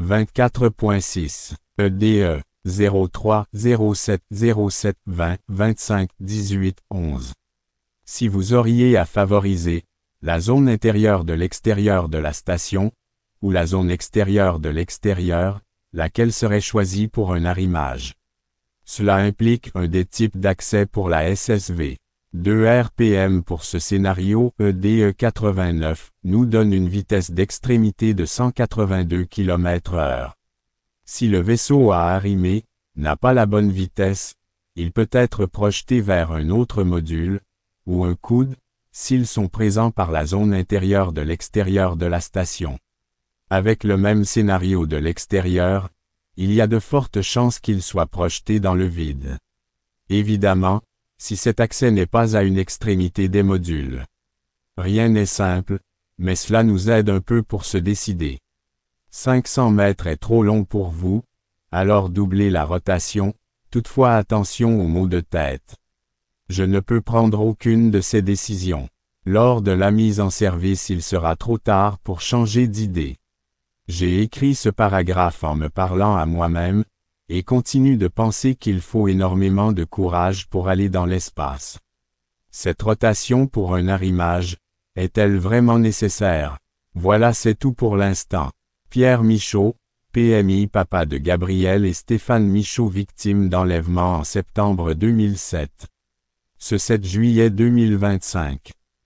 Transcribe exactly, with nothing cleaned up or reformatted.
vingt-quatre point six, E D E, zéro trois, zéro sept, zéro sept, vingt, vingt-cinq, dix-huit, onze. Si vous auriez à favoriser la zone intérieure de l'extérieur de la station, ou la zone extérieure de l'extérieur, laquelle serait choisie pour un arrimage? Cela implique un des types d'accès pour la S S V. deux R P M pour ce scénario E D E quatre-vingt-neuf nous donne une vitesse d'extrémité de cent quatre-vingt-deux kilomètres heure. Si le vaisseau à arrimer n'a pas la bonne vitesse, il peut être projeté vers un autre module, ou un coude, s'ils sont présents par la zone intérieure de l'extérieur de la station. Avec le même scénario de l'extérieur, il y a de fortes chances qu'il soit projeté dans le vide. Évidemment, si cet accès n'est pas à une extrémité des modules. Rien n'est simple, mais cela nous aide un peu pour se décider. cinq cents mètres est trop long pour vous, alors doublez la rotation, toutefois attention aux maux de tête. Je ne peux prendre aucune de ces décisions. Lors de la mise en service, il sera trop tard pour changer d'idée. J'ai écrit ce paragraphe en me parlant à moi-même, et continue de penser qu'il faut énormément de courage pour aller dans l'espace. Cette rotation pour un arrimage, est-elle vraiment nécessaire? Voilà, c'est tout pour l'instant. Pierre Michaud, P M I papa de Gabriel et Stéphane Michaud victimes d'enlèvement en septembre deux mille sept. Ce sept juillet deux mille vingt-cinq.